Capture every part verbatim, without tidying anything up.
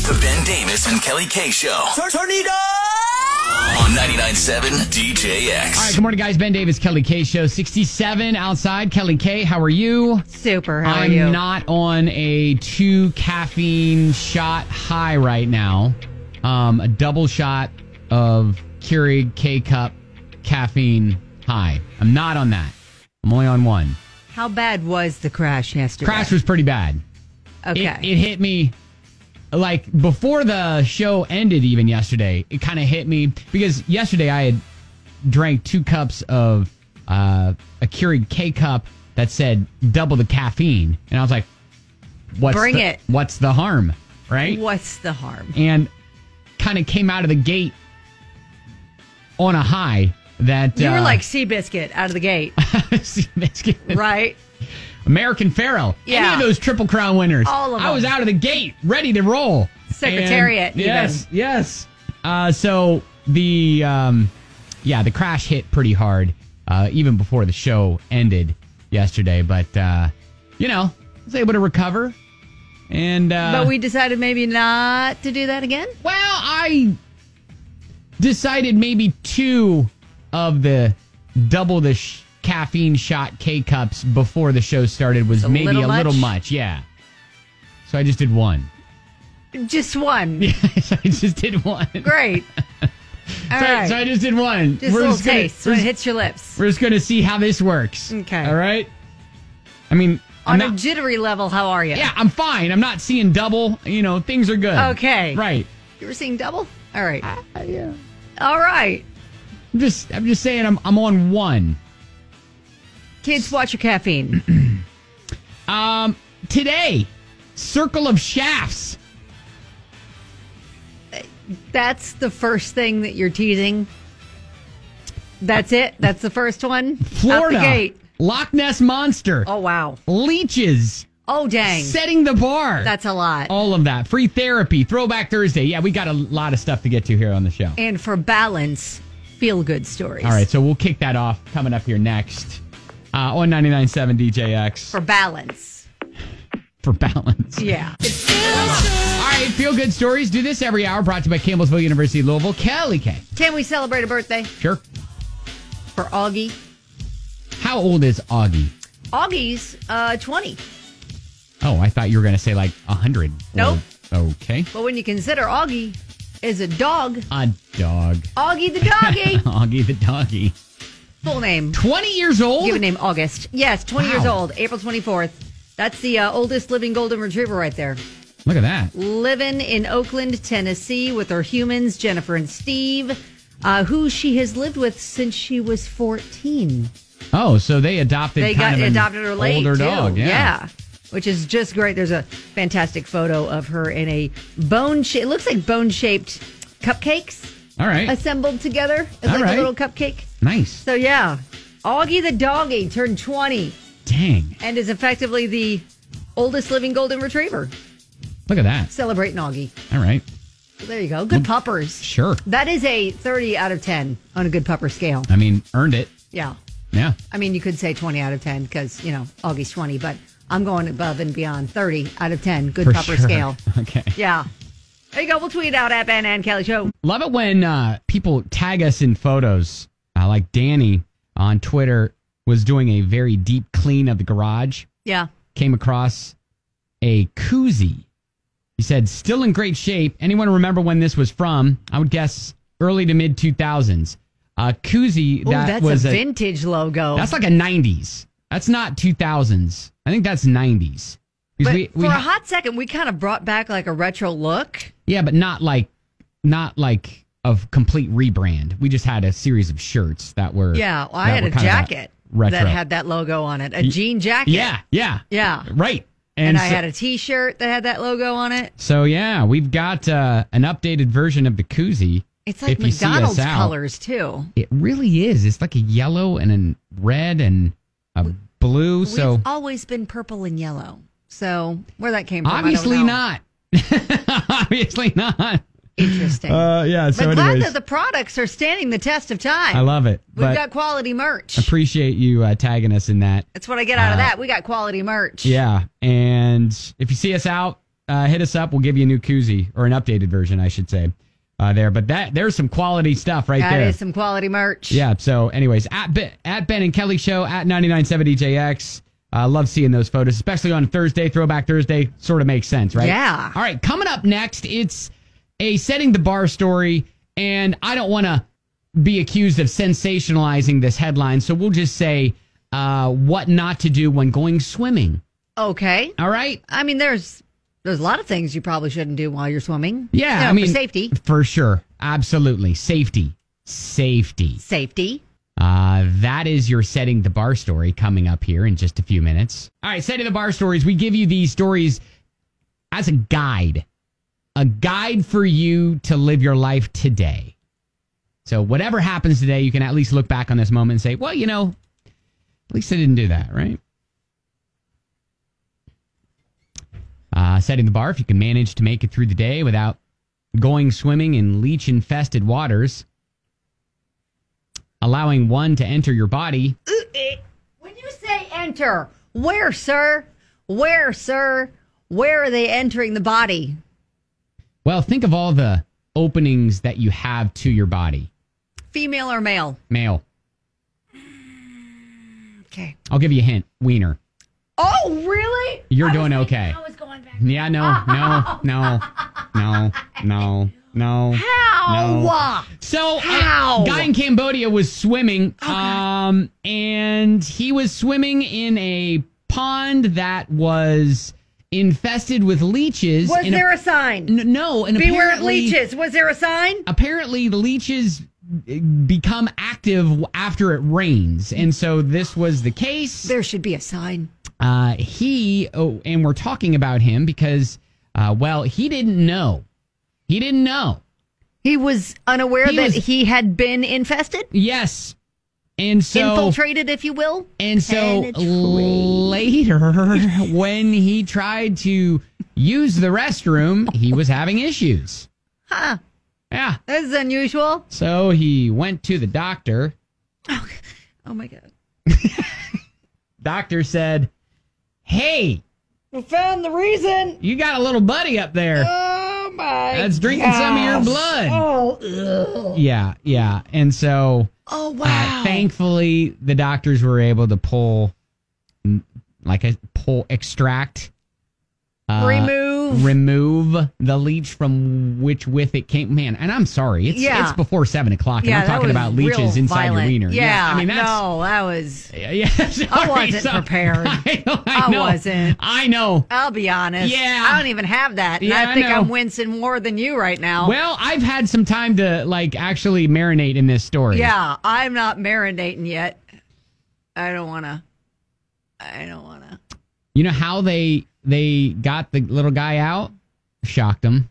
The Ben Davis and Kelly K Show. Turn, turn it up! On ninety-nine point seven D J X. All right, good morning, guys. Ben Davis, Kelly K Show. sixty-seven outside. Kelly K, how are you? Super. How I'm are you? not on a two caffeine shot high right now. Um, a double shot of Keurig K-Cup caffeine high. I'm not on that. I'm only on one. How bad was the crash yesterday? Crash was pretty bad. Okay. It, it hit me, like, before the show ended even yesterday, it kind of hit me, because yesterday I had drank two cups of uh, a Keurig K-Cup that said double the caffeine. And I was like, what's Bring the, it. What's the harm, right? What's the harm? And kind of came out of the gate on a high that... You were uh, like Seabiscuit out of the gate. Seabiscuit. Right? American Pharoah. Yeah. Any of those Triple Crown winners. All of I was them. out of the gate, ready to roll. Secretariat, And- even. Yes, yes. Uh, so the, um, yeah, the crash hit pretty hard, uh, even before the show ended yesterday. But, uh, you know, I was able to recover. And, uh, But we decided maybe not to do that again? well, I decided maybe two of the double the sh- caffeine shot K-Cups before the show started was A maybe little a little much? much, yeah. So I just did one. Just one. Yes, I just did one. Great. All so, right. so I just did one. just a little taste Gonna, when we're, it hits your lips. we're just going to see how this works. Okay. All right? I mean, I'm On a not, jittery level, how are you? yeah, I'm fine. I'm not seeing double. You know, things are good. Okay. Right. You were seeing double? All right. Uh, yeah. All right. I'm just, I'm just saying I'm, I'm on one. Kids, watch your caffeine. Um, today, Circle of Shafts. That's the first thing that you're teasing. That's it? That's the first one? Florida. Out the gate. Loch Ness Monster. Oh, wow. Leeches. Oh, dang. Setting the bar. That's a lot. all of that. Free therapy. Throwback Thursday. Yeah, we got a lot of stuff to get to here on the show. And for balance, feel good stories. All right, so we'll kick that off coming up here next uh, on ninety-nine point seven D J X. For balance. For balance. Yeah. All right, feel good stories. Do this every hour. Brought to you by Campbellsville University, Louisville. Kelly K. Can we celebrate a birthday Sure. for Augie? How old is Augie? Augie's uh, twenty. Oh, I thought you were going to say like one hundred. Nope. Well, okay. But when you consider Augie is a dog, A dog. Augie the doggy. Augie the doggy. Full name. twenty years old? Given name August. Yes, twenty Wow. years old, April twenty-fourth. That's the uh, oldest living golden retriever right there. Look at that. Living in Oakland, Tennessee with her humans, Jennifer and Steve, uh, who she has lived with since she was fourteen. Oh, so they adopted They kind got of an adopted her late, older too. dog. Yeah. Which is just great. There's a fantastic photo of her in a bone shape. It looks like bone-shaped cupcakes All right. assembled together as All like right. a little cupcake. Nice. So, yeah. Augie the doggy turned twenty Dang. and is effectively the oldest living golden retriever. Look at that. Celebrating Augie. All right. There you go. Good puppers. Sure. That is a thirty out of ten on a good pupper scale. I mean, earned it. Yeah. Yeah. I mean, you could say twenty out of ten because, you know, Augie's twenty, but I'm going above and beyond thirty out of ten. Good For pupper sure. scale. Okay. Yeah. There you go. We'll tweet out at Ben and Kelly Show. Love it when uh, people tag us in photos. Uh, like Danny on Twitter was doing a very deep clean of the garage. Yeah. Came across a koozie. He said, still in great shape. Anyone remember when this was from? I would guess early to mid two thousands. A koozie Oh, that that's was a vintage logo. That's like a nineties. That's not two thousands. I think that's nineties. but we, we for ha- a hot second, we kind of brought back like a retro look. Yeah, but not like not like a complete rebrand. We just had a series of shirts that were Yeah. Well, I that had were a kind of jacket retro. that had that logo on it. A jean jacket. Yeah, yeah. Yeah. Right. And, And, I so, had a T-shirt that had that logo on it. so yeah, we've got uh, an updated version of the koozie. It's like If you see us McDonald's out. colors, too. It really is. It's like a yellow and a red and a blue. So We've always been purple and yellow. So where that came from, obviously I don't know. not. obviously not. Interesting. Uh, yeah. So but glad anyways, that the products are standing the test of time. I love it. We've but got quality merch. appreciate you uh, tagging us in that. That's what I get out of uh, that. We got quality merch. Yeah. And if you see us out, uh, hit us up. We'll give you a new koozie, or an updated version, I should say, uh, there. But that there's some quality stuff right that there. That is some quality merch. Yeah, so anyways, at, Be- at Ben and Kelly Show, at ninety-nine point seven D J X. Uh, love seeing those photos, especially on Thursday, Throwback Thursday. Sort of makes sense, right? Yeah. All right, coming up next, it's a setting the bar story, and I don't want to be accused of sensationalizing this headline, so we'll just say uh, what not to do when going swimming. Okay. All right? I mean, there's there's a lot of things you probably shouldn't do while you're swimming. Yeah, You know, I mean, for safety. For sure. Absolutely. Safety. Safety. Safety. Uh, that is your setting the bar story coming up here in just a few minutes. All right, setting the bar stories. We give you these stories as a guide, a guide for you to live your life today. So whatever happens today, you can at least look back on this moment and say, well, you know, at least I didn't do that, right? Uh, setting the bar, if you can manage to make it through the day without going swimming in leech-infested waters, allowing one to enter your body. When you say enter, where, sir? Where, sir? Where are they entering the body? Well, think of all the openings that you have to your body. Female or male? Male. Okay. I'll give you a hint. Wiener. Oh, really? You're doing okay. I was going back. Yeah, no, no, no, no, no, no. How? No. So, How? a guy in Cambodia was swimming, um, and he was swimming in a pond that was infested with leeches. Was and there a sign? N- no, and Beware of apparently, leeches. Was there a sign? apparently the leeches become active after it rains, and so this was the case. There should be a sign. Uh, he, oh, and we're talking about him because, uh, well, he didn't know. He didn't know. He was unaware He that was- he had been infested? Yes. And so, Infiltrated, if you will? and so Penetrate. later, when he tried to use the restroom, he was having issues. Huh. Yeah. This is unusual. So he went to the doctor. Oh, my God. Doctor said, hey, We found the reason. you got a little buddy up there Oh, my that's drinking some of your blood. Oh, ugh. Yeah, yeah. And so, Oh, uh, wow. thankfully, the doctors were able to pull, mm, like a pull, extract, uh, Remove. remove the leech from which with it came. Man, and I'm sorry, it's Yeah. it's before seven o'clock, and Yeah, I'm that talking was about leeches real inside violent. your wiener. Yeah, I mean that's. no, that was. Yeah, yeah, sorry, I wasn't so- prepared. I, know, I, I know. wasn't. I know. I'll be honest. Yeah. I don't even have that. And Yeah, I I think know. I'm wincing more than you right now. Well, I've had some time to like actually marinate in this story. Yeah, I'm not marinating yet. I don't want to. I don't want to. You know how they they got the little guy out? Shocked him.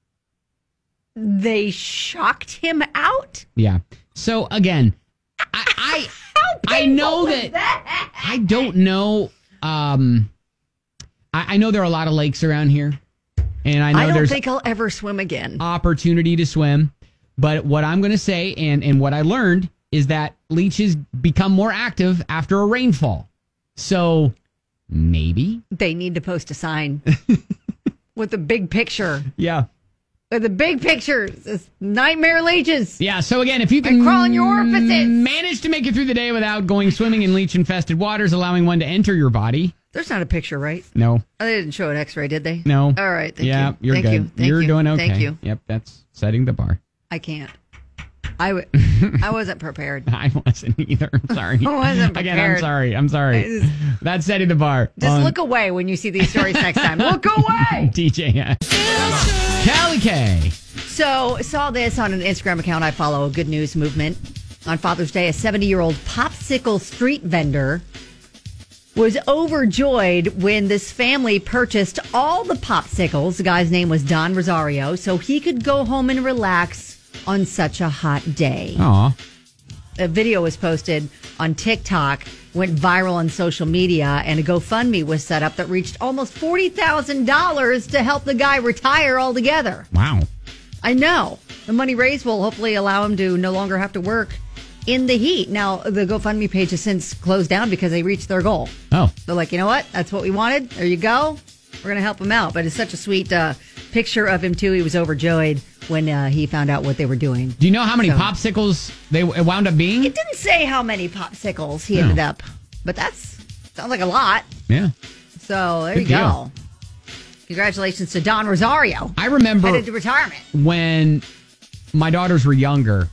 They shocked him out? Yeah. So again, I I, I know that, that? I don't know. Um, I, I know there are a lot of lakes around here, and I know I don't there's think I'll ever swim again. opportunity to swim. But what I'm going to say, and and what I learned, is that leeches become more active after a rainfall. So maybe. They need to post a sign with a big picture. Yeah. With a big picture. It says, nightmare leeches. Yeah, so again, if you can And crawl in your orifices. manage to make it through the day without going swimming in leech-infested waters, allowing one to enter your body. There's not a picture, right? No, Oh, they didn't show an x-ray, did they? no. All right, thank yeah, you. you're Thank good. you. Thank you're you. doing okay. Thank you. Yep, that's setting the bar. I can't. I, w- I wasn't prepared. I wasn't either. I'm sorry. I wasn't Again, I'm prepared. sorry. I'm sorry. I just- That's setting the bar. Just on look away when you see these stories next time. Look away! D J S. Callie K. So, saw this on an Instagram account I follow, a Good News Movement. On Father's Day, a seventy-year-old popsicle street vendor was overjoyed when this family purchased all the popsicles. The guy's name was Don Rosario, so he could go home and relax on such a hot day. Aw. A video was posted on TikTok, went viral on social media, and a GoFundMe was set up that reached almost forty thousand dollars to help the guy retire altogether. Wow. I know. The money raised will hopefully allow him to no longer have to work in the heat. Now, the GoFundMe page has since closed down because they reached their goal. Oh. They're like, you know what? That's what we wanted. There you go. We're going to help him out. But it's such a sweet uh, picture of him, too. He was overjoyed when uh, he found out what they were doing. Do you know how many So- popsicles they it wound up being? It didn't say how many popsicles he No. ended up, but that's sounds like a lot. Yeah. So there Good you deal. go. Congratulations to Don Rosario. I remember Headed to retirement. when my daughters were younger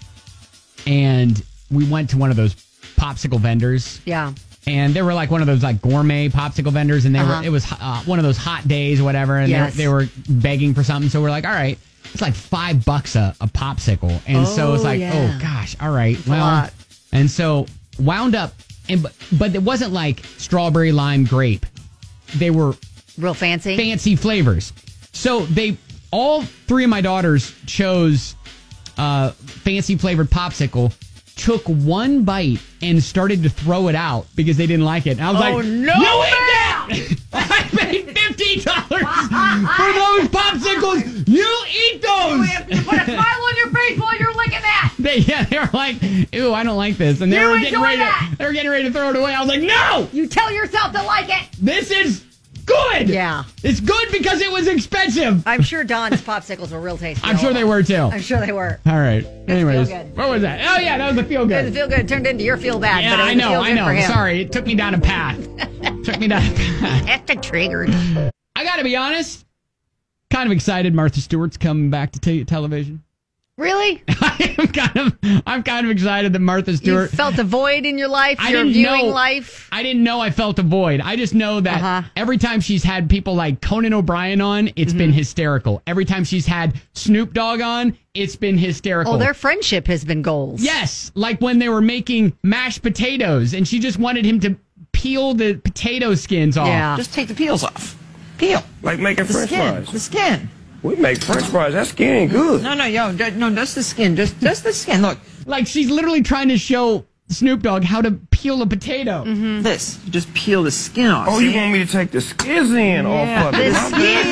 and we went to one of those popsicle vendors. Yeah. And they were like one of those like gourmet popsicle vendors, and they Uh-huh. were it was uh, one of those hot days or whatever, and Yes. they, were, they were begging for something. So we're like, all right, it's like five bucks a, a popsicle, and so it's Oh, like, yeah. oh gosh, all right, a well, lot. and so wound up, and but, but it wasn't like strawberry, lime, grape. They were Real fancy. fancy flavors. So they all three of my daughters chose uh, fancy flavored popsicle. Took one bite and started to throw it out because they didn't like it. And I was Oh, like, no, "You eat that! I paid fifty dollars for those popsicles. You eat those." Put a smile on your face while you're licking that. They yeah, they were like, "Ew, I don't like this," and they You were getting enjoy ready. that. To, they were getting ready to throw it away. I was like, "No, You tell yourself to like it. this is good. Yeah. it's good because it was expensive." I'm sure Don's popsicles were real tasty. I'm sure they were too. I'm sure they were. All right. Anyways, feel good. what was that? Oh yeah, that was the feel It good. was feel good. It turned into your feel bad. Yeah, but it was I a know, feel I good for know. him. Sorry, it took me down a path. took me down a path. Extra triggered. I got to be honest. Kind of excited. Martha Stewart's coming back to te- television. Really? I am kind of. I'm kind of excited that Martha You Stewart. felt a void in your life, I your didn't viewing know- life. I didn't know I felt a void. I just know that Uh-huh. every time she's had people like Conan O'Brien on, it's Mm-hmm. been hysterical. Every time she's had Snoop Dogg on, it's been hysterical. Oh, their friendship has been goals. Yes, like when they were making mashed potatoes and she just wanted him to peel the potato skins off. Yeah. Just take the peels off. Peel. Like making The french skin. fries. The skin. We make french fries. That skin ain't good. No, no, yo, d- no, that's the skin. Just, just the skin. Look, Like she's literally trying to show Snoop Dogg how to peel a potato. Mm-hmm. this. You just peel the skin off. Oh, you want me to take the skins in off of it? The My bad.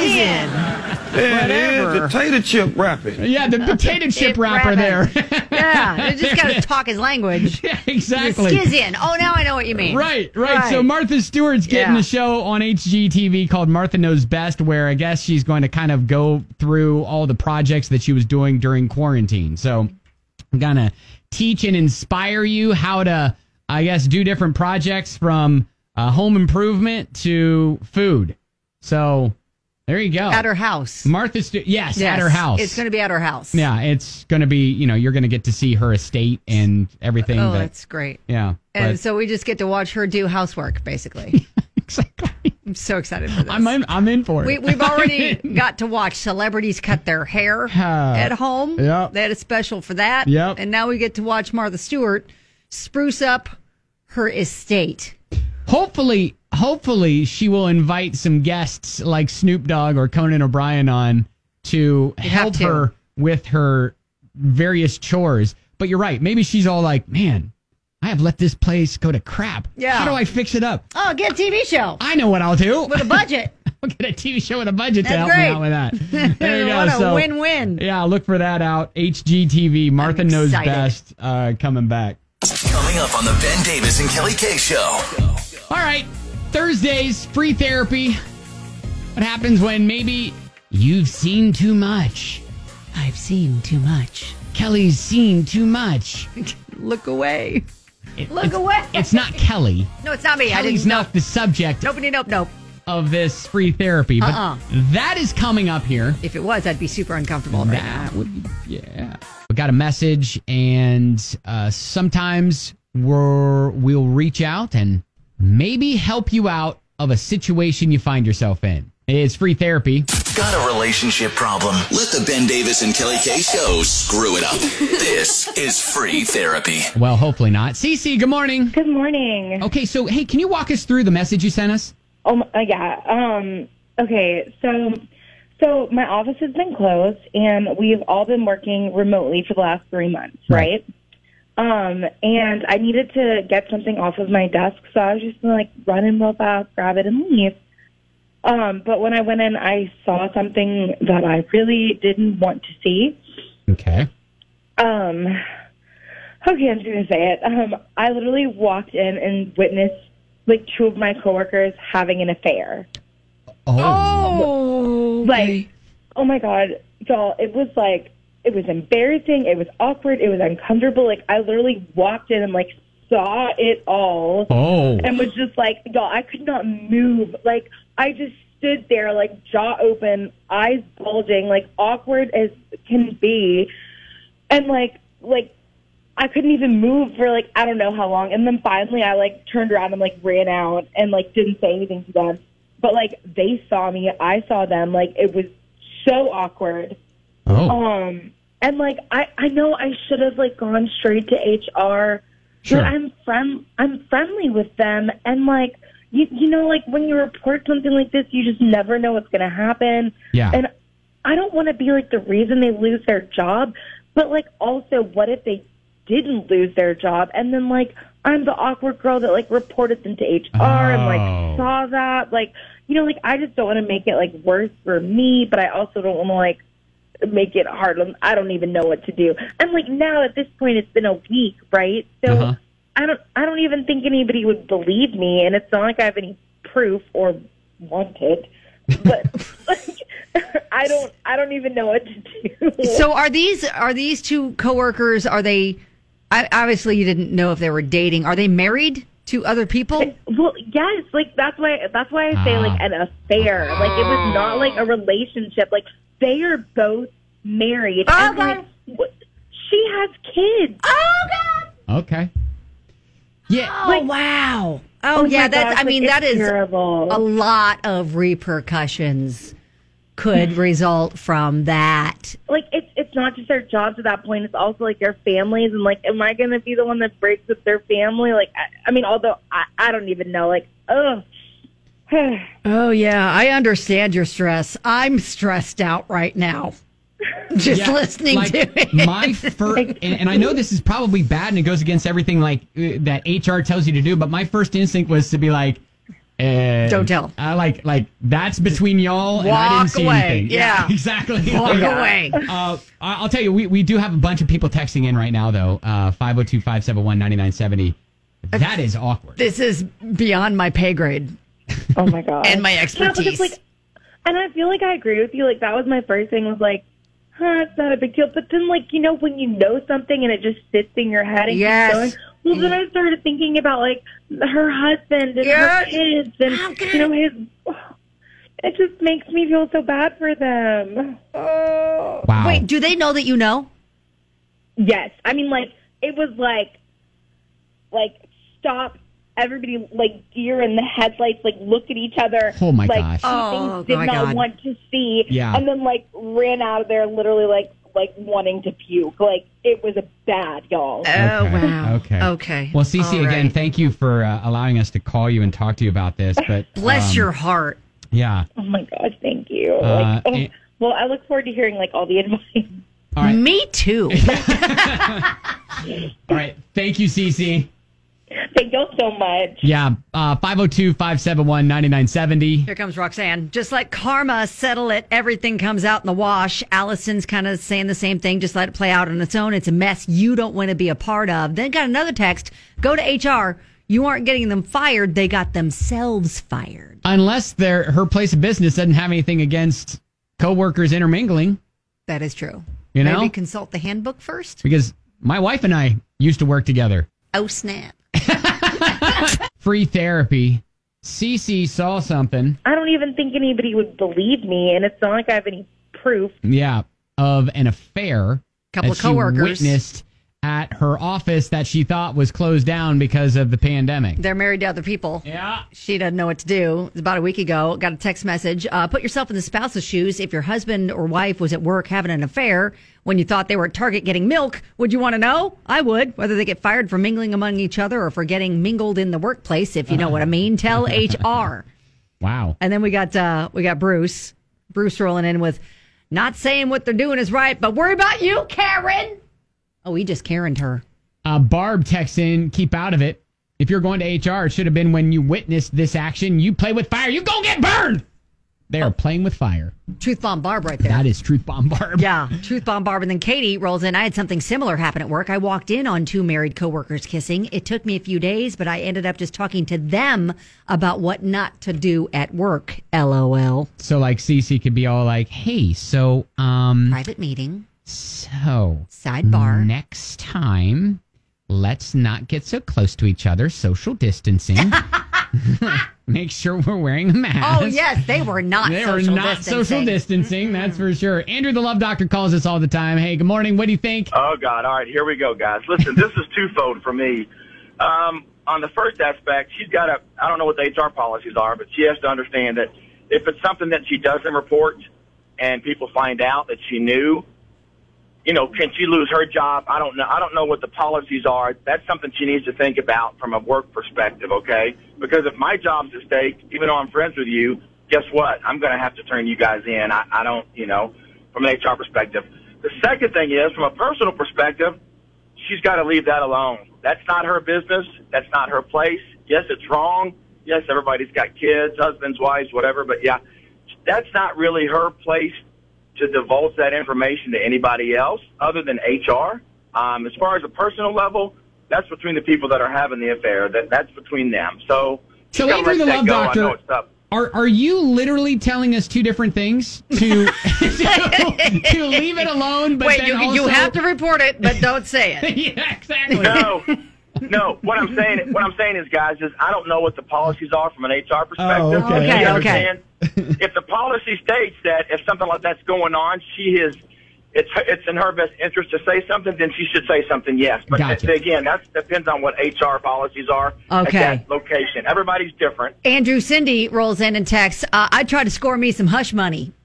skin. There it is. Whatever. Potato chip wrapping. Yeah, the potato chip Chip wrapper there. wrapping. Yeah, they just got to talk his language. Yeah, The exactly. skizz in. Oh, now I know what you mean. Right, right, Right. So Martha Stewart's getting Yeah. a show on H G T V called Martha Knows Best, where I guess she's going to kind of go through all the projects that she was doing during quarantine. So I'm going to teach and inspire you how to, I guess, do different projects from uh, home improvement to food. So there you go. At her house. Martha Stewart, yes, Yes, at her house. It's going to be at her house. Yeah, it's going to be, you know, you're going to get to see her estate and everything. Oh, that, that's great. yeah. And but- so we just get to watch her do housework, basically. exactly. I'm so excited for this. I'm in, I'm in for it. we, we've already got to watch celebrities cut their hair at home. Yep. They had a special for that. Yep. And now we get to watch Martha Stewart spruce up her estate. Hopefully, hopefully she will invite some guests like Snoop Dogg or Conan O'Brien on to have help to. her with her various chores. But you're right. Maybe she's all like, man, I have let this place go to crap. Yeah. How do I fix it up? Oh, get a T V show I know what I'll do. with a budget. I'll get a T V show with a budget to That's help great. me out with that. There you go. What a So, win-win. yeah, look for that out. H G T V. Martha I'm Knows excited. Best uh, coming back. Coming up on the Ben Davis and Kelly K Show. All right, Thursdays, free therapy. What happens when maybe you've seen too much? I've seen too much. Kelly's seen too much. Look away. It- Look it's, away. It's not Kelly. No, it's not me. I Kelly's didn't know. not the subject Nope, nope, nope. of this free therapy, but Uh-uh. that is coming up here. If it was, I'd be super uncomfortable right now. That would be, yeah. We got a message, and uh, sometimes we're, we'll reach out and maybe help you out of a situation you find yourself in. It's free therapy. Got a relationship problem? Let the Ben Davis and Kelly K Show screw it up. This is free therapy. Well, hopefully not. Cece, good morning. Good morning. Okay, so hey, can you walk us through the message you sent us? Oh my, uh, yeah. Um. Okay. So, so my office has been closed, and we've all been working remotely for the last three months, Right. right? Um. And I needed to get something off of my desk, so I was just gonna like run in real fast, grab it, and leave. Um. But when I went in, I saw something that I really didn't want to see. Okay. Um. Okay, I'm just gonna say it. Um. I literally walked in and witnessed like two of my coworkers having an affair. Oh. Like, oh my God, y'all, it was like, it was embarrassing. It was awkward. It was uncomfortable. Like, I literally walked in and, like, saw it all. Oh. And was just like, y'all, I could not move. Like, I just stood there, like, jaw open, eyes bulging, like, awkward as can be. And, like, like, I couldn't even move for, like, I don't know how long. And then finally I, like, turned around and, like, ran out and, like, didn't say anything to them. But, like, they saw me. I saw them. Like, it was so awkward. Oh. Um, and, like, I, I know I should have, like, gone straight to H R. Sure. But I'm friend, I'm friendly with them. And, like, you, you know, like, when you report something like this, you just never know what's going to happen. Yeah. And I don't want to be, like, the reason they lose their job. But, like, also, what if they didn't lose their job? And then, like, I'm the awkward girl that, like, reported them to H R and, Oh. like, saw that. Like, you know, like, I just don't want to make it, like, worse for me. But I also don't want to, like, make it hard. I don't even know what to do. And, like, now at this point, it's been a week, right? So Uh-huh. I don't, I don't even think anybody would believe me. And it's not like I have any proof or want it. But like, I don't, I don't even know what to do. So are these are these two coworkers? Are they? I, obviously, you didn't know if they were dating. Are they married to other people? Well, yes, like that's why that's why I say Ah. like an affair. Like it was not like a relationship. Like they are both married. Oh, and, God. like, what- she has kids. Oh God! Okay. Yeah. Oh wow! Oh, Oh, yeah, my that's. gosh, I mean, like, that it's is terrible. a lot of repercussions could result from that. Like it's it's not just their jobs at that point. It's also like their families. And like, am I going to be the one that breaks with their family? Like, I, I mean, although I, I don't even know. Like, ugh. Oh yeah, I understand your stress. I'm stressed out right now. Just Yeah, listening like, to it. my first, and, and I know this is probably bad and it goes against everything like uh, that H R tells you to do, but my first instinct was to be like, uh, Don't tell. I like, like that's between y'all and I Walk didn't see away. anything. Yeah. exactly. Walk Yeah. away. Uh, I- I'll tell you, we, we do have a bunch of people texting in right now though. Uh, five oh two, five seven one, nine nine seven oh. That is awkward. This is beyond my pay grade Oh my god. and my Yeah, expertise. because, like, and I feel like I agree with you. Like that was my first thing. Was like, huh, it's not a big deal. But then, like, you know, when you know something and it just sits in your head and Yes. keeps going. Well, then I started thinking about like her husband and Yes. her kids, and How can you know his. It just makes me feel so bad for them. Wow. Wait, do they know that you know? Yes, I mean, like it was like, like stop. Everybody, like deer in the headlights, like look at each other. Oh, my like, gosh. two Oh, things did my not God. want to see. Yeah. And then like ran out of there, literally like like wanting to puke. Like it was a bad, y'all. Oh, Okay, wow. Okay. Okay. Well, Cece, All again, right. thank you for uh, allowing us to call you and talk to you about this. But Bless um, your heart. Yeah. Oh my gosh, thank you. Uh, like, oh, and- well, I look forward to hearing like all the advice. All right. Me too. All right. Thank you, Cece. Thank y'all so much. Yeah. Uh, five oh two, five seven one, nine nine seven oh. Here comes Roxanne. Just like karma, settle it. Everything comes out in the wash. Allison's kind of saying the same thing. Just let it play out on its own. It's a mess you don't want to be a part of. Then got another text. Go to H R. You aren't getting them fired. They got themselves fired. Unless their her place of business doesn't have anything against coworkers intermingling, That is true. You know? Maybe consult the handbook first. because my wife and I used to work together. Oh, snap. Free therapy. Cece saw something, I don't even think anybody would believe me, and it's not like I have any proof. yeah, of an affair Couple that of coworkers. she witnessed at her office that she thought was closed down because of the pandemic. They're married to other people. Yeah. She doesn't know what to do. It was about a week ago. Got a text message. Uh, put yourself in the spouse's shoes. If your husband or wife was at work having an affair when you thought they were at Target getting milk, would you want to know? I would. Whether they get fired for mingling among each other or for getting mingled in the workplace, if you know what I mean. Tell H R. Wow. And then we got uh, we got Bruce. Bruce rolling in with, not saying what they're doing is right, but worry about you, Karen. Oh, he just Karen'd her. Uh, Barb texts in, keep out of it. If you're going to H R, it should have been when you witnessed this action. You play with fire, you go get burned. They are playing with fire. Truth Bomb Barb right there. That is Truth Bomb Barb. Yeah, Truth Bomb Barb. And then Katie rolls in. I had something similar happen at work. I walked in on two married coworkers kissing. It took me a few days, but I ended up just talking to them about what not to do at work. LOL. So like Cece could be all like, hey, so um Private meeting. So Sidebar. Next time, let's not get so close to each other. Social distancing. Make sure we're wearing a mask. Oh, yes. They were not They social were not distancing. social distancing, mm-hmm. That's for sure. Andrew, the Love Doctor, calls us all the time. Hey, good morning. What do you think? Oh, God. All right, here we go, guys. Listen, this is twofold for me. Um, on the first aspect, she's got to, I don't know what the H R policies are, but she has to understand that if it's something that she doesn't report and people find out that she knew, you know, can she lose her job? I don't know. I don't know what the policies are. That's something she needs to think about from a work perspective, okay? Because if my job's at stake, even though I'm friends with you, guess what? I'm going to have to turn you guys in. I, I don't, you know, from an H R perspective. The second thing is, from a personal perspective, she's got to leave that alone. That's not her business. That's not her place. Yes, it's wrong. Yes, everybody's got kids, husbands, wives, whatever. But, yeah, that's not really her place to divulge that information to anybody else other than H R. Um, as far as a personal level, that's between the people that are having the affair. That That's between them. So, so Andrew, the Love Doctor, are, are you literally telling us two different things? To, to, to leave it alone, but Wait, then you, also... you have to report it, but don't say it. Yeah, exactly. No. No, what I'm saying, what I'm saying is, guys, is I don't know what the policies are from an H R perspective. Oh, okay. Okay, You okay. understand? If the policy states that if something like that's going on, she is, it's it's in her best interest to say something, then she should say something. Yes, but Gotcha. th- again, that depends on what H R policies are Okay. at that location. Everybody's different. Andrew, Cindy rolls in and texts, uh, I tried to score me some hush money.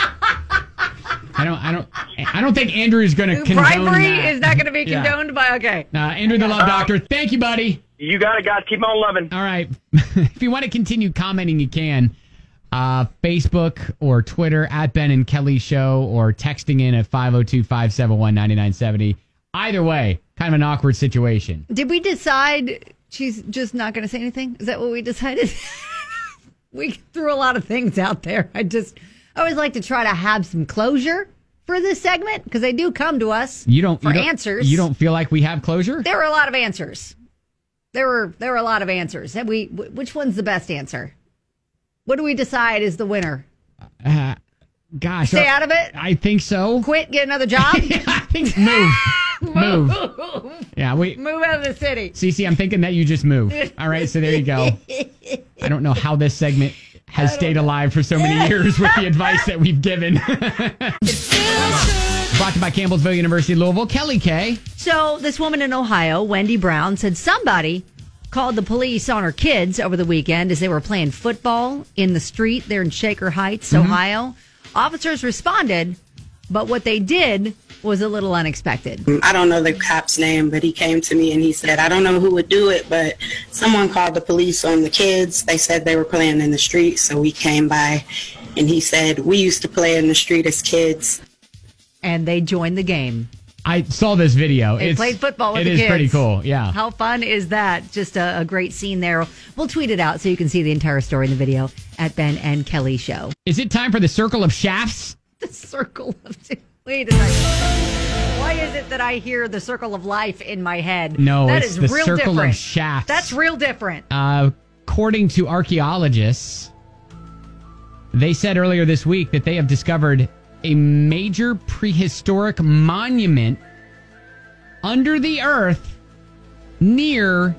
I don't, I don't, I don't think Andrew is going to condone Bribery that. is not going to be Yeah. condoned by, okay. Uh, Andrew, the Love Doctor, thank you, buddy. You got it, guys. Keep on loving. All right. If you want to continue commenting, you can. Uh, Facebook or Twitter at Ben and Kelly Show, or texting in at five oh two, five seven one, nine nine seven oh. Either way, kind of an awkward situation. Did we decide she's just not going to say anything? Is that what we decided? We threw a lot of things out there. I just, I always like to try to have some closure for this segment because they do come to us You don't for you don't- answers. You don't feel like we have closure? There were a lot of answers. There were there were a lot of answers. And we, which one's the best answer? What do we decide is the winner? Uh, gosh, Stay uh, out of it? I think so. Quit, get another job? I think move, move. Yeah, we. Move out of the city. Cece, I'm thinking that you just moved. All right, so there you go. I don't know how this segment has stayed alive for so many years with the advice that we've given. Brought to you by Campbellsville University, Louisville. Kelly K. So this woman in Ohio, Wendy Brown, said somebody called the police on her kids over the weekend as they were playing football in the street there in Shaker Heights, Mm-hmm. Ohio. Officers responded, but what they did was a little unexpected. I don't know the cop's name, but he came to me and he said, I don't know who would do it, but someone called the police on the kids. They said they were playing in the street, so we came by and he said, we used to play in the street as kids. And they joined the game. I saw this video. They it's, played football with it the is kids. pretty cool, yeah. How fun is that? Just a, a great scene there. We'll tweet it out so you can see the entire story in the video at Ben and Kelly Show. Is it time for the Circle of Shafts? The circle of... Wait a second. Why is it that I hear the circle of life in my head? No, that it's is the real Circle different. of Shafts. That's real different. Uh, according to archaeologists, they said earlier this week that they have discovered a major prehistoric monument under the earth near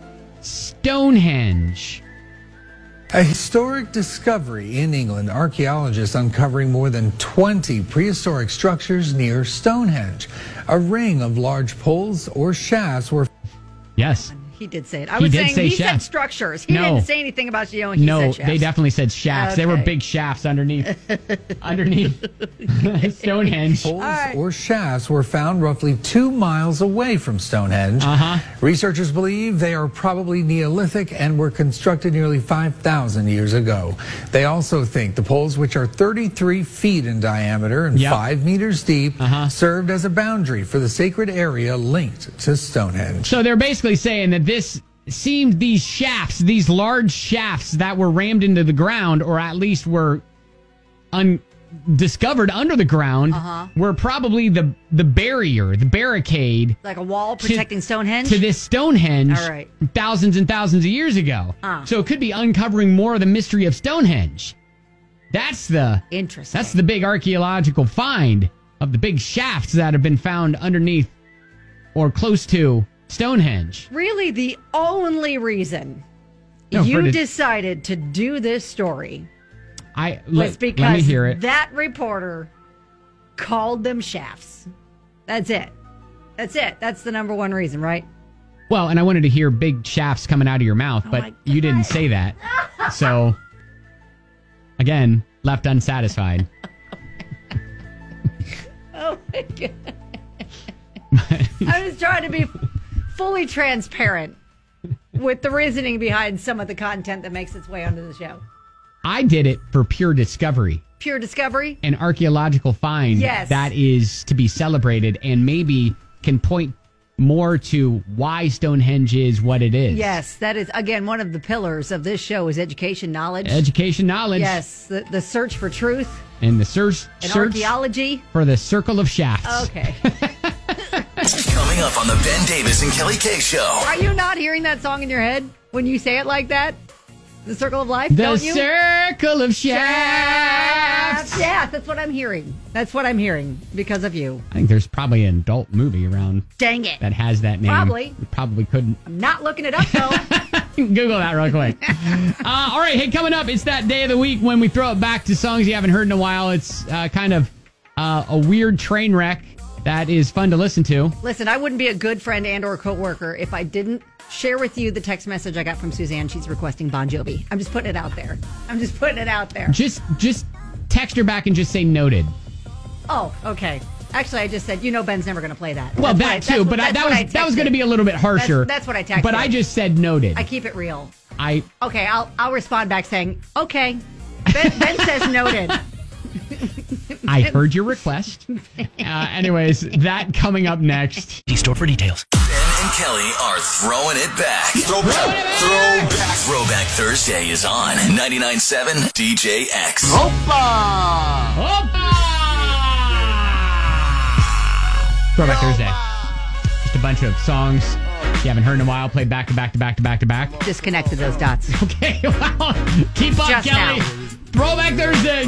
Stonehenge. A historic discovery in England. Archaeologists uncovering more than twenty prehistoric structures near Stonehenge. A ring of large poles or shafts were... Yes. He did say it. I He was did saying say he said shafts. structures. He No. didn't say anything about you know. He No, said shafts. they definitely said shafts. They were Okay. big shafts underneath underneath Stonehenge. Poles right. or shafts were found roughly two miles away from Stonehenge. Uh-huh. Researchers believe they are probably Neolithic and were constructed nearly five thousand years ago. They also think the poles, which are thirty-three feet in diameter and Yep. five meters deep, Uh-huh. served as a boundary for the sacred area linked to Stonehenge. So they're basically saying that this seemed these shafts, these large shafts that were rammed into the ground, or at least were un- discovered under the ground Uh-huh. were probably the the barrier, the barricade Like a wall protecting Stonehenge? to this Stonehenge All right. thousands and thousands of years ago. Ah. So it could be uncovering more of the mystery of Stonehenge. That's the Interesting. That's the big archaeological find of the big shafts that have been found underneath or close to Stonehenge. Really, the only reason No, for you the- decided to do this story I was let, because let me hear it. that reporter called them shafts. That's it. That's it. That's the number one reason, right? Well, and I wanted to hear big shafts coming out of your mouth, Oh but my you didn't say that. So, again, left unsatisfied. Oh my God. I was trying to be fully transparent with the reasoning behind some of the content that makes its way onto the show. I did it for pure discovery, Pure discovery? an archaeological find Yes. that is to be celebrated and maybe can point more to why Stonehenge is what it is. Yes, that is, again, one of the pillars of this show is education knowledge. Education, knowledge, Yes, the, the search for truth and the search, and search archaeology. for the circle of shafts. Okay. Coming up on the Ben Davis and Kelly K Show. Are you not hearing that song in your head when you say it like that? The Circle of Life, The don't you? circle of shafts. Yeah, that's what I'm hearing. That's what I'm hearing because of you. I think there's probably an adult movie around Dang it. that has that name. Probably. You probably couldn't. I'm not looking it up, though. Google that real quick. uh, all right, hey, coming up, it's that day of the week when we throw it back to songs you haven't heard in a while. It's uh, kind of uh, a weird train wreck that is fun to listen to. Listen, I wouldn't be a good friend and or coworker if I didn't share with you the text message I got from Suzanne. She's requesting Bon Jovi. I'm just putting it out there. I'm just putting it out there. Just, just text her back and just say noted. Oh, okay. Actually, I just said, you know, Ben's never going to play that. Well, That's that what I- too, that's but what- I, that's that what was I that was texted. going to be a little bit harsher. That's, that's what I texted. But I just said noted. I keep it real. I Okay, I'll I'll respond back saying, okay. Ben, Ben says noted. I heard your request. Uh, anyways, that coming up next. Store for details. Ben and Kelly are throwing it back. Throwback. Throwback. Throwback Thursday is on ninety-nine point seven D J X. Throwback Thursday. Just a bunch of songs you haven't heard in a while, played back to back to back to back to back. Disconnected those dots. Okay, well, keep up, Just Kelly. now. Throwback Thursday.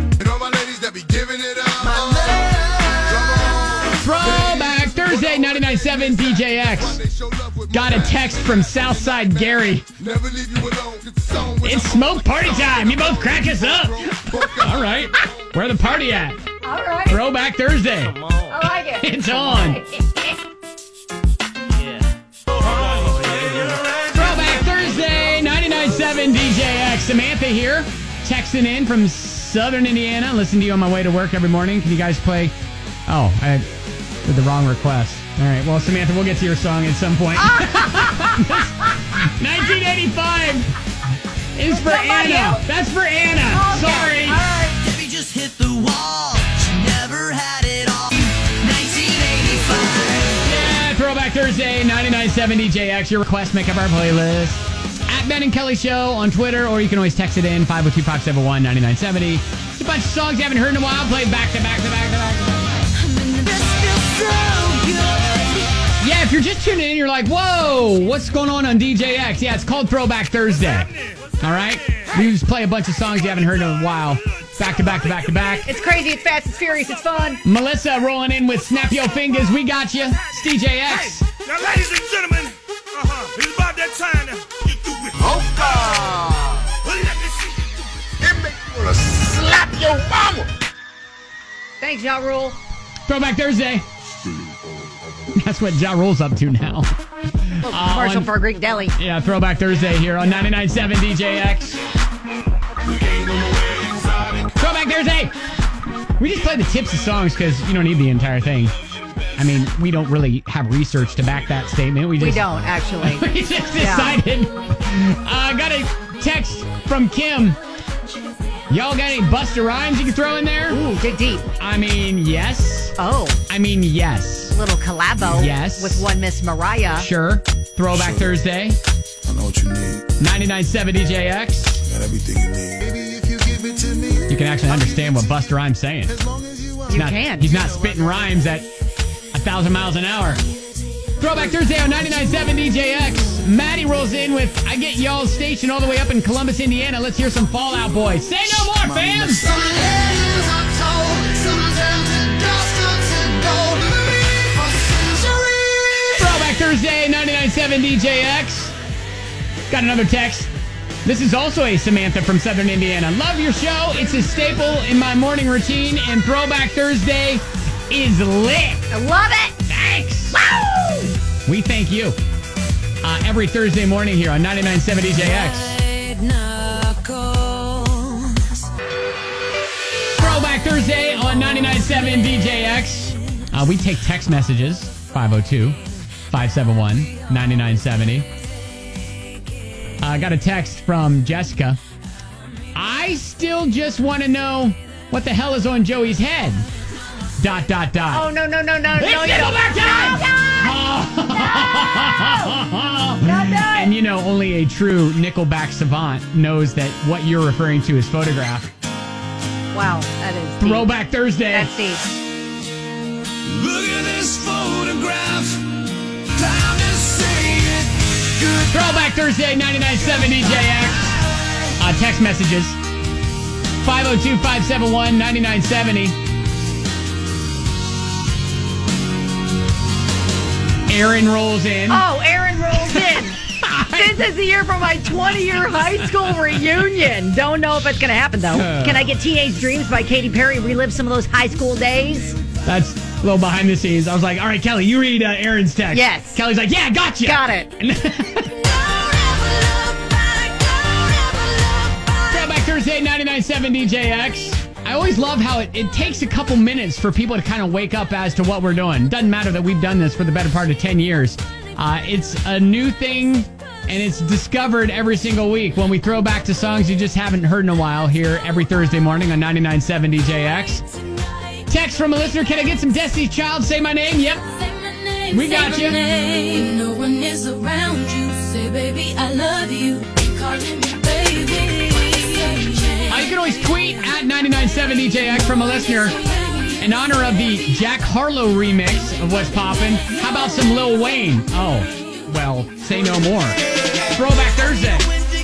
Throwback Thursday, ninety-nine point seven D J X. Got a text from Southside Gary. It's smoke party time. You both crack us up. All right. Where the party at? All right. Throwback Thursday. I like it. It's on. Throwback Thursday, ninety-nine point seven D J X. Samantha here, texting in from Southern Indiana. Listen to you on my way to work every morning. Can you guys play? Oh, I did the wrong request. All right, well, Samantha, we'll get to your song at some point. nineteen eighty-five is for somebody Anna. else? That's for Anna. Okay, Sorry. all right. Debbie just hit the wall. She never had it all. nineteen eighty-five. Yeah, Throwback Thursday, ninety-nine point seven D J X. Your request, make up our playlist. At Ben and Kelly Show on Twitter, or you can always text it in, five oh two, five seven one, nine nine seven oh. It's a bunch of songs you haven't heard in a while, played back to back to back to back to back. Yeah, if you're just tuning in, you're like, whoa, what's going on on D J X? Yeah, it's called Throwback Thursday. All right? We just play a bunch of songs you haven't heard in a while, back to back to back to back. It's crazy, it's fast, it's furious, it's fun. Melissa rolling in with Snap Your Fingers. We got you. It's D J X. Hey, now, ladies and gentlemen, uh-huh, it's about that time to get through with it. Oh, God. Well, let me see. It makes you want to slap your mama. Thanks, Ja Rule. Throwback Thursday. That's what Ja Rule's up to now. Little commercial on- for a Greek deli. Yeah, Throwback Thursday here on ninety-nine point seven D J X. Throwback Thursday! We just play the tips of songs because you don't need the entire thing. I mean, we don't really have research to back that statement. We, just, We don't, actually. we just Yeah. decided. I uh, got a text from Kim. Y'all got any Busta Rhymes you can throw in there? Ooh, dig deep. I mean, yes. Oh. I mean, yes. Little collabo. Yes. With one Miss Mariah. Sure. Throwback Thursday. I know what you need. ninety-nine point seven D J X. Got everything you need. Baby, if you give it to me you can actually understand what Busta Rhymes saying. He's You not, can. He's not spitting rhymes at a thousand miles an hour. Throwback Thursday on ninety-nine point seven D J X. Maddie rolls in with I Get Y'all's station all the way up in Columbus, Indiana. Let's hear some Fall Out Boy. Say no more, fam! Throwback Thursday, ninety-nine point seven D J X. Got another text. This is also a Samantha from Southern Indiana. Love your show. It's a staple in my morning routine, and Throwback Thursday is lit. I love it. Thanks. Woo! We thank you. Uh, every Thursday morning here on ninety-nine point seven D J X. Throwback Thursday on ninety-nine point seven D J X. Uh, we take text messages, five oh two, five seven one, nine nine seven oh. I uh, got a text from Jessica. I still just want to know what the hell is on Joey's head. Dot, dot, dot. Oh, no, no, no, no, It's no. Nickelback time! No, no, no. And you know, only a true Nickelback savant knows that what you're referring to is photograph. Wow, that is deep. Throwback Thursday. That's deep. Look at this photograph. Time to say it. Good. Throwback Thursday, ninety-nine point seven D J X. Uh, text messages. five oh two, five seven one, nine nine seven oh. Aaron rolls in. Oh, Aaron rolls in. This is the year for my twenty-year high school reunion. Don't know if it's going to happen, though. Can I get Teenage Dreams by Katy Perry, relive some of those high school days? That's a little behind the scenes. I was like, all right, Kelly, you read uh, Aaron's text. Yes. Kelly's like, yeah, gotcha. Got it. Throwback Thursday, ninety-nine point seven D J X. I always love how it, it takes a couple minutes for people to kind of wake up as to what we're doing. Doesn't matter that we've done this for the better part of ten years. Uh, it's a new thing, and it's discovered every single week when we throw back to songs you just haven't heard in a while here every Thursday morning on ninety-nine point seven D J X. Text from a listener, can I get some Destiny's Child? Say my name. Yep. We got you. No one is around you. Say, baby, I love you. Calling me baby. Uh, you can always tweet at ninety-nine point seven D J X from a listener in honor of the Jack Harlow remix of What's Poppin'. How about some Lil Wayne? Oh, well, say no more. Throwback Thursday.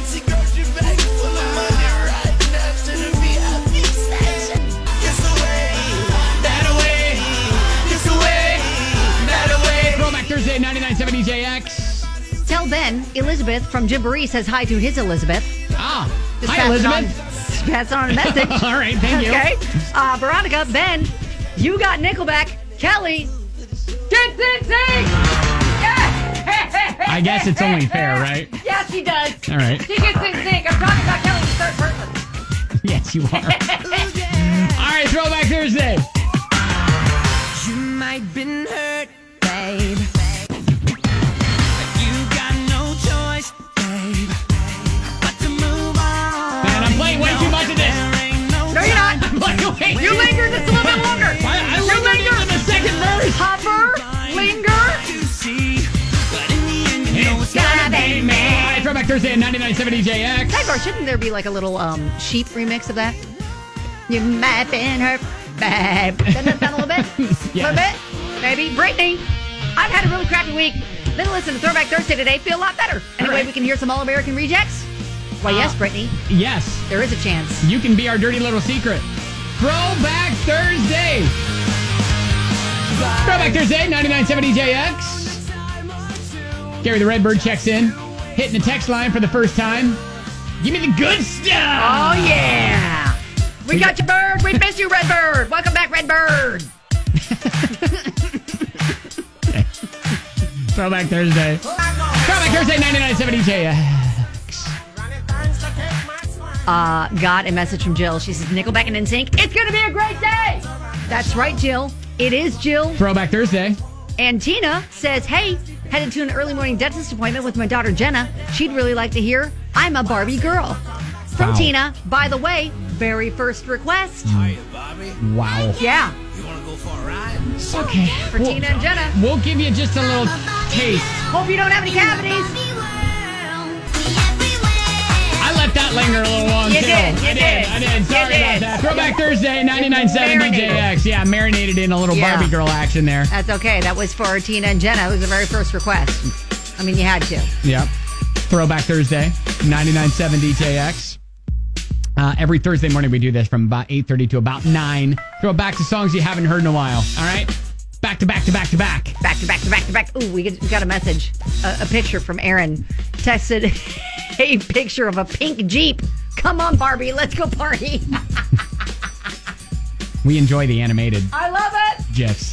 Throwback Thursday, ninety-nine point seven D J X. Till then, Elizabeth from Gymboree says hi to his Elizabeth. Ah, Just hi, pass it Elizabeth. on- Pass on a message. All right, thank you. Okay. Uh, Veronica, Ben, you got Nickelback. Kelly, get this thing. I guess it's only fair, right? Yes, he does. All right. He gets this thing. I'm talking about Kelly in third person. Yes, you are. All right, Throwback Thursday. You might been hurt, babe. You got no choice, babe. But to move on. Man, I'm playing way too much of this. No, you're not. I'm playing way You too- linger just a little bit longer. I, I You lingered linger. into the second verse. Hover, linger. To see, but in the end, you know it's Gonna be me. All right, Throwback Thursday at ninety-nine point seven D J X. Sidebar, shouldn't there be like a little um sheep remix of that? You might have been hurt, babe. Doesn't that sound a little bit? A Yes. little bit? Maybe. Brittany, I've had a really crappy week. Then listen to Throwback Thursday today. Feel a lot better. Anyway, right. we can hear some All-American rejects. Why, yes, Brittany. Yes, There is a chance. you can be our dirty little secret. Throwback Thursday. Throwback Thursday, ninety-nine point seven D J X. Gary the Redbird checks in, hitting the text line for the first time. Give me the good stuff. Oh, yeah. We got you, Bird. We missed you, Redbird. Welcome back, Redbird. Throwback Thursday. Throwback Thursday, ninety-nine point seven D J X. Uh, got a message from Jill. She says, Nickelback and N Sync. It's going to be a great day. That's right, Jill. It is Jill. Throwback Thursday. And Tina says, hey, headed to an early morning dentist appointment with my daughter Jenna. She'd really like to hear I'm a Barbie Girl. From Wow. Tina, by the way, very first request. Wow. Yeah, Okay. for We'll- Tina and Jenna. We'll give you just a little taste. Hope you don't have any cavities. I left out that linger a little long, You too. did, you I did, did. I did. You Sorry did. about that. Throwback Thursday, ninety-nine point seven D J X. Yeah, marinated in a little Yeah. Barbie girl action there. That's okay. That was for Tina and Jenna. It was the very first request. I mean, you had to. Yep. Throwback Thursday, ninety-nine point seven D J X. Uh, every Thursday morning we do this from about eight thirty to about nine. Throw it back to songs you haven't heard in a while. All right? Back to back to back to back. Back to back to back to back. Ooh, we get- we got a message. A, a picture from Aaron. Texted a picture of a pink Jeep. Come on, Barbie. Let's go party. We enjoy the animated I love it. GIFs.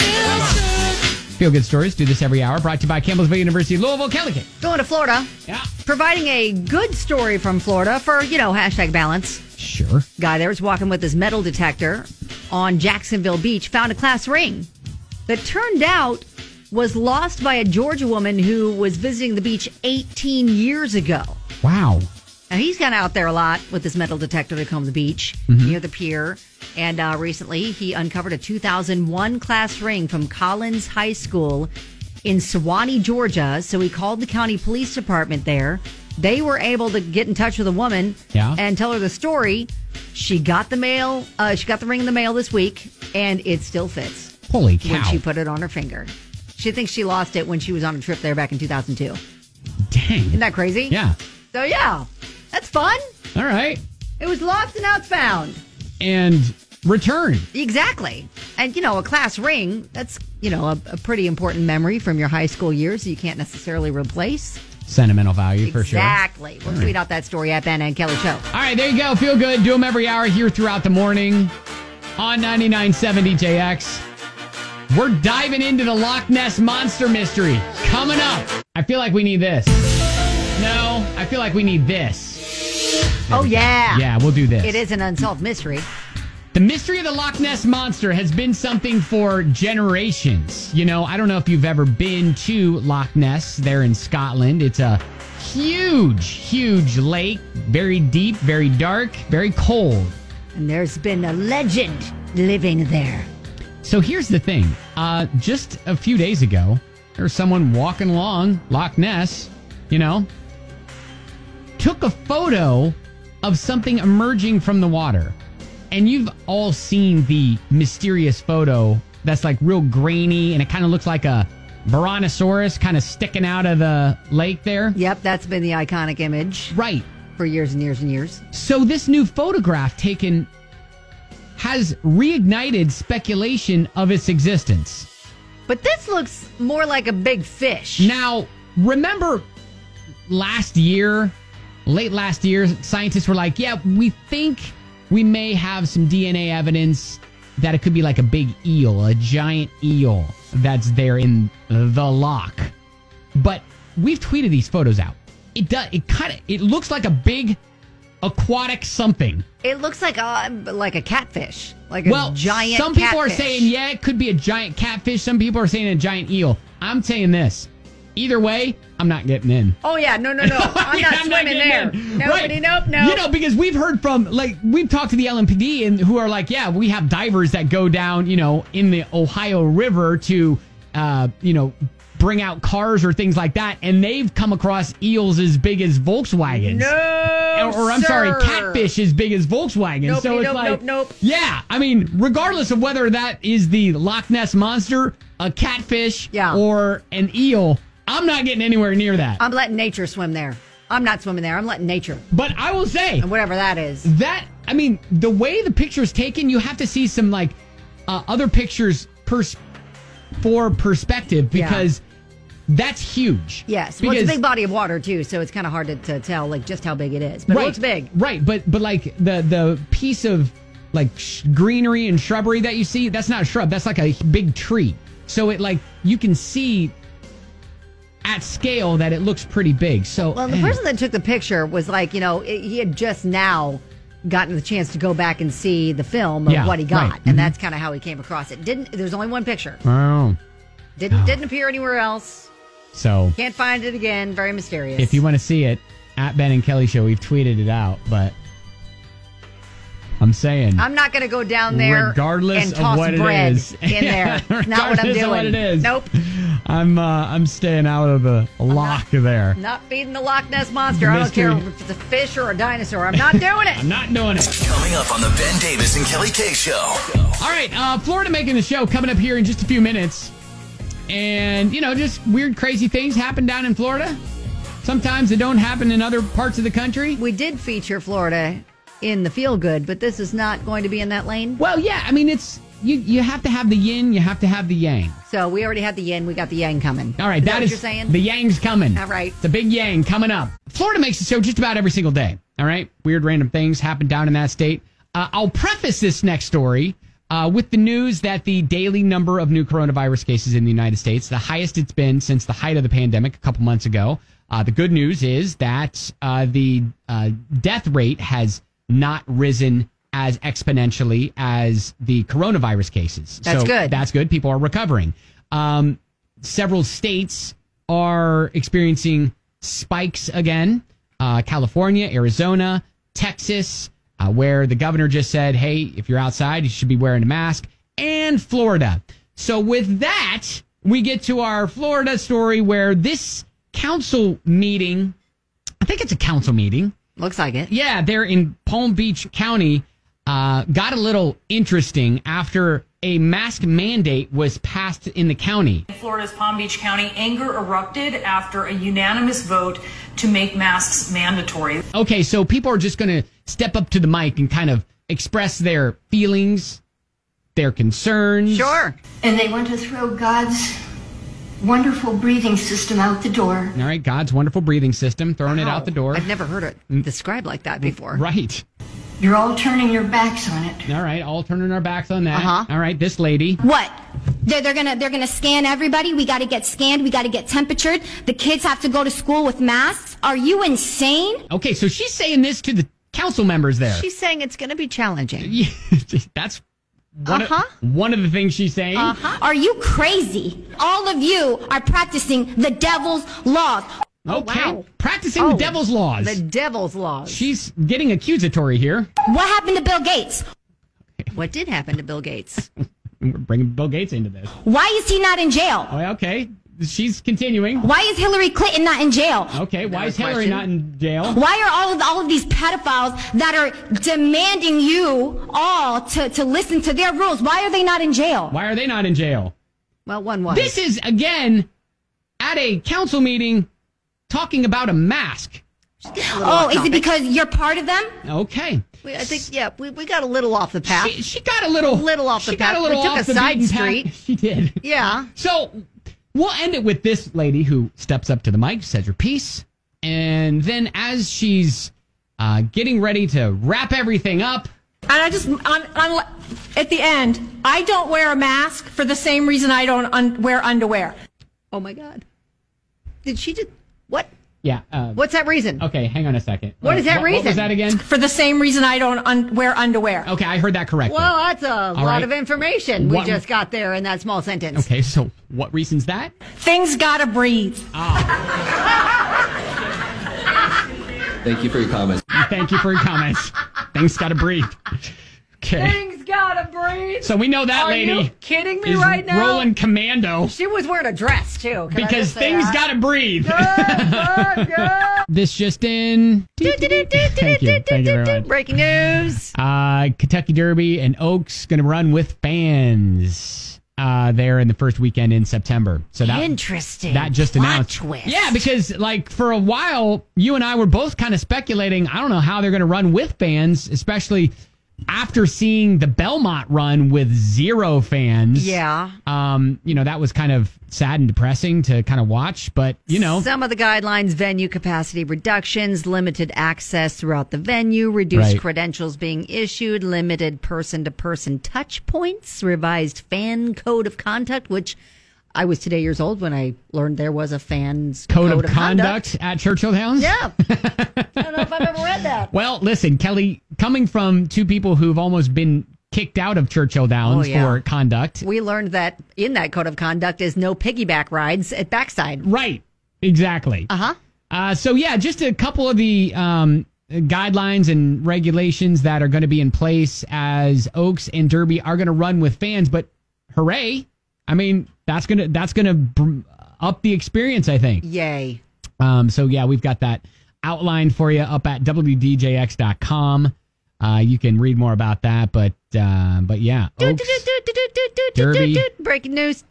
Feel Good Stories. Do this every hour. Brought to you by Campbellsville University, Louisville, Kelly. Going to Florida. Yeah. Providing a good story from Florida for, you know, hashtag balance. Sure. Guy there was walking with his metal detector on Jacksonville Beach, found a class ring that turned out was lost by a Georgia woman who was visiting the beach eighteen years ago. Wow. Now, he's gone out there a lot with his metal detector to comb the beach Mhm. near the pier. And uh, recently, he uncovered a two thousand one class ring from Collins High School in Sewanee, Georgia. So he called the county police department there. They were able to get in touch with the woman Yeah. and tell her the story. She got the mail. Uh, she got the ring in the mail this week, and it still fits. Holy When cow. she put it on her finger. She thinks she lost it when she was on a trip there back in two thousand two. Dang. Isn't that crazy? Yeah. So, yeah, that's fun. All right. It was lost and now it's found. And return. Exactly. And, you know, a class ring, that's, you know, a, a pretty important memory from your high school years you can't necessarily replace. Sentimental value for sure. Exactly. We'll tweet out that story at Ben and Kelly Show. All right, there you go. Feel good. Do them every hour here throughout the morning on ninety-nine point seven D J X. We're diving into the Loch Ness Monster mystery. Coming up. I feel like we need this. No, I feel like we need this. Oh, yeah. Yeah, we'll do this. It is an unsolved mystery. The mystery of the Loch Ness Monster has been something for generations. You know, I don't know if you've ever been to Loch Ness there in Scotland. It's a huge, huge lake, very deep, very dark, very cold. And there's been a legend living there. So here's the thing. Uh, just a few days ago, there was someone walking along Loch Ness, you know, took a photo of something emerging from the water. And you've all seen the mysterious photo that's like real grainy and it kind of looks like a Brontosaurus kind of sticking out of the lake there. Yep, that's been the iconic image. Right. For years and years and years. So this new photograph taken has reignited speculation of its existence. But this looks more like a big fish. Now, remember last year, late last year, scientists were like, yeah, we think we may have some D N A evidence that it could be like a big eel, a giant eel that's there in the loch. But we've tweeted these photos out. It does. It kind of. It looks like a big aquatic something. It looks like a like a catfish, like Well, a giant. some people are catfish. saying, yeah, it could be a giant catfish. Some people are saying a giant eel. I'm saying this. Either way, I'm not getting in. Oh yeah, no, no, no! I'm Yeah, not I'm not swimming getting there. in. Nobody, Right. nope, no. You know, because we've heard from, like, we've talked to the L M P D and who are like, yeah, we have divers that go down, you know, in the Ohio River to, uh, you know, bring out cars or things like that, and they've come across eels as big as Volkswagens. No, or, or I'm sir. sorry, catfish as big as Volkswagens. Nope, so it's nope, like, nope, nope. yeah, I mean, regardless of whether that is the Loch Ness Monster, a catfish, Yeah. or an eel, I'm not getting anywhere near that. I'm letting nature swim there. I'm not swimming there. I'm letting nature. But I will say, And whatever that is. that, I mean, the way the picture is taken, you have to see some, like, uh, other pictures pers- for perspective because that's huge. Yes. Well, it's a Because- big body of water too, so it's kind of hard to, to tell like just how big it is. But right, it looks big. Right, but but like the the piece of like sh- greenery and shrubbery that you see, that's not a shrub, that's like a big tree. So it like you can see at scale that it looks pretty big. So Well, the eh, person that took the picture was like, you know, it, he had just now gotten the chance to go back and see the film of Yeah, what he got, right. and Mhm. that's kind of how he came across it. Didn't there's only one picture. Oh. Didn't didn't appear anywhere else. So Can't find it again. Very mysterious. if you want to see it, at Ben and Kelly Show, we've tweeted it out, but I'm saying. I'm not going to go down there regardless and of toss what bread it is. in there. It's not what I'm Regardless doing. of what it is. Nope. I'm uh, I'm staying out of the loch there. Not feeding the Loch Ness Monster. I don't Mystery. care if it's a fish or a dinosaur. I'm not doing it. I'm not doing it. Coming up on the Ben Davis and Kelly K Show. All right, uh, Florida making the show coming up here in just a few minutes. And, you know, just weird, crazy things happen down in Florida. Sometimes they don't happen in other parts of the country. We did feature Florida in the Feel Good, but this is not going to be in that lane. Well, yeah, I mean, it's you, you have to have the yin, you have to have the yang. So we already had the yin. We got the yang coming. All right, is that, that what is you're saying? the yang's coming. All right. It's a big yang coming up. Florida makes the show just about every single day. All right, weird, random things happen down in that state. Uh, I'll preface this next story uh, with the news that the daily number of new coronavirus cases in the United States, the highest it's been since the height of the pandemic a couple months ago. Uh, the good news is that uh, the uh, death rate has not risen as exponentially as the coronavirus cases. That's so good. That's good. People are recovering. Um, several states are experiencing spikes again. Uh, California, Arizona, Texas, uh, where the governor just said, hey, if you're outside, you should be wearing a mask, and Florida. So with that, we get to our Florida story where this council meeting, I think it's a council meeting. Looks like it. Yeah, they're in Palm Beach County, uh, got a little interesting after a mask mandate was passed in the county. In Florida's Palm Beach County, anger erupted after a unanimous vote to make masks mandatory. Okay, so people are just going to step up to the mic and kind of express their feelings, their concerns. Sure. And they want to throw God's wonderful breathing system out the door. All right, God's wonderful breathing system, throwing it Wow. out the door. I've never heard it described like that before. Right. You're all turning your backs on it. All right, all turning our backs on that. Uh-huh. All right, this lady. What? They're, they're gonna they're gonna scan everybody. We got to get scanned. We got to get temperatured. The kids have to go to school with masks. Are you insane? Okay, so she's saying this to the council members there. She's saying it's going to be challenging. Yeah, that's one, Uh-huh. of, one of the things she's saying. Uh-huh. Are you crazy? All of you are practicing the devil's laws. Okay, wow. practicing Oh, the devil's laws. The devil's laws. She's getting accusatory here. What happened to Bill Gates? What did happen to Bill Gates? We're bringing Bill Gates into this. Why is he not in jail? Oh, okay, she's continuing. Why is Hillary Clinton not in jail? Okay, why is Another Hillary question. not in jail? Why are all of all of these pedophiles that are demanding you all to, to listen to their rules? Why are they not in jail? Why are they not in jail? Well, one was. This is, again, at a council meeting talking about a mask. Oh, is it because you're part of them? Okay. We, I think, yeah, we, we got a little off the path. She, she got a little, little off the she path. got a little we took off a the side beaten path. street. She did. Yeah. So we'll end it with this lady who steps up to the mic, says her piece, and then as she's uh, getting ready to wrap everything up. And I just, on, on, at the end, I don't wear a mask for the same reason I don't un- wear underwear. Oh, my God. Did she just, what? Yeah. Uh, What's that reason? Okay, hang on a second. What Uh, is that what, reason? What was that again? For the same reason I don't un- wear underwear. Okay, I heard that correctly. Well, that's a lot right. of information we What- just got there in that small sentence. Okay, so what reason's that? Things gotta breathe. Thank you for your comments. Thank you for your comments. Things gotta breathe. Okay. Things gotta breathe. So we know that Are lady you kidding me is right now? rolling commando. She was wearing a dress, too. Can I Because just say things that? gotta breathe. Good, good, good. This just in. Thank you. Thank you very much. Breaking news. Uh, Kentucky Derby and Oaks going to run with fans uh, there in the first weekend in September. So that Interesting. That just Plot announced. twist. Yeah, because like for a while, you and I were both kind of speculating. I don't know how they're going to run with fans, especially after seeing the Belmont run with zero fans. Yeah. Um, you know, that was kind of sad and depressing to kind of watch, but you know. Some of the guidelines: venue capacity reductions, limited access throughout the venue, reduced Right. credentials being issued, limited person-to-person touch points, revised fan code of conduct, which I was today years old when I learned there was a fan's Code, code, of, conduct, at Churchill Downs? Yeah. I don't know if I've ever read that. Well, listen, Kelly, coming from two people who've almost been kicked out of Churchill Downs Oh, yeah. for conduct. We learned that in that code of conduct is no piggyback rides at backside. Right. Exactly. Uh-huh. Uh, so, yeah, just a couple of the um, guidelines and regulations that are going to be in place as Oaks and Derby are going to run with fans. But hooray! I mean, that's gonna that's gonna br- up the experience, I think. Yay! Um, so yeah, we've got that outlined for you up at W D J X dot com. Uh, you can read more about that, but uh, but yeah, Oaks, Derby. Breaking news.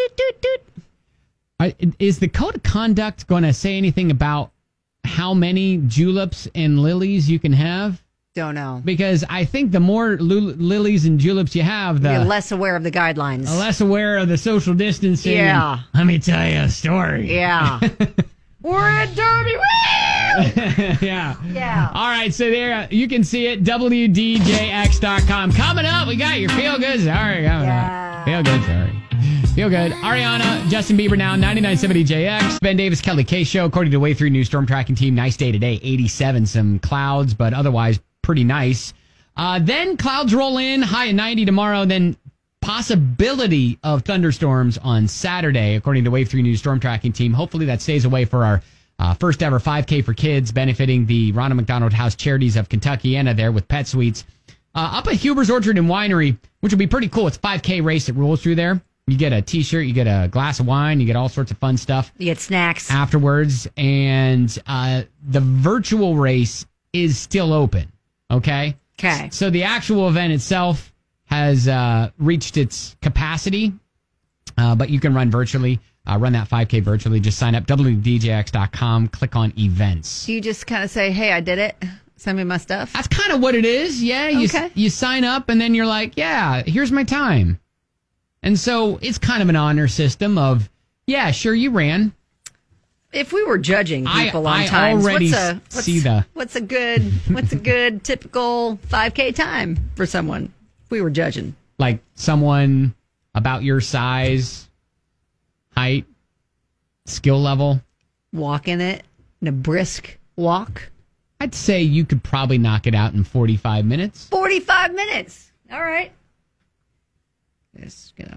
I, is the code of conduct going to say anything about how many juleps and lilies you can have? Don't know. Because I think the more lu- lilies and juleps you have, the You're less aware of the guidelines. less aware of the social distancing. Yeah. And let me tell you a story. Yeah. We're in Derby. yeah. Yeah. All right, so there you can see it, W D J X dot com. Coming up, we got your Feel Good. Sorry. Yeah. Feel Good. Sorry. Feel Good. Ariana, Justin Bieber now, ninety-nine point seven D J X. Ben Davis, Kelly K Show. According to Way three News Storm Tracking Team, nice day today, eighty-seven. Some clouds, but otherwise pretty nice. Uh, then clouds roll in, high at ninety tomorrow. Then possibility of thunderstorms on Saturday, according to Wave three News Storm Tracking Team. Hopefully that stays away for our uh, first ever five K for kids, benefiting the Ronald McDonald House Charities of Kentuckiana there with Pet Suites. Uh, up at Huber's Orchard and Winery, which will be pretty cool. It's a five K race that rolls through there. You get a T-shirt, you get a glass of wine, you get all sorts of fun stuff. You get snacks afterwards, and uh, the virtual race is still open. Okay? Okay. So the actual event itself has uh, reached its capacity, uh, but you can run virtually, uh, run that five K virtually. Just sign up, W D J X dot com, click on events. Do you just kind of say, hey, I did it? Send me my stuff? That's kind of what it is, yeah. You, Okay. you sign up, and then you're like, yeah, here's my time. And so it's kind of an honor system of, yeah, sure, you ran. If we were judging people I, on I times, already what's a what's, see the... what's a good what's a good typical five K time for someone? If we were judging, Like someone about your size, height, skill level. walking it in a brisk walk, I'd say you could probably knock it out in forty-five minutes. forty-five minutes. All right. Just gonna.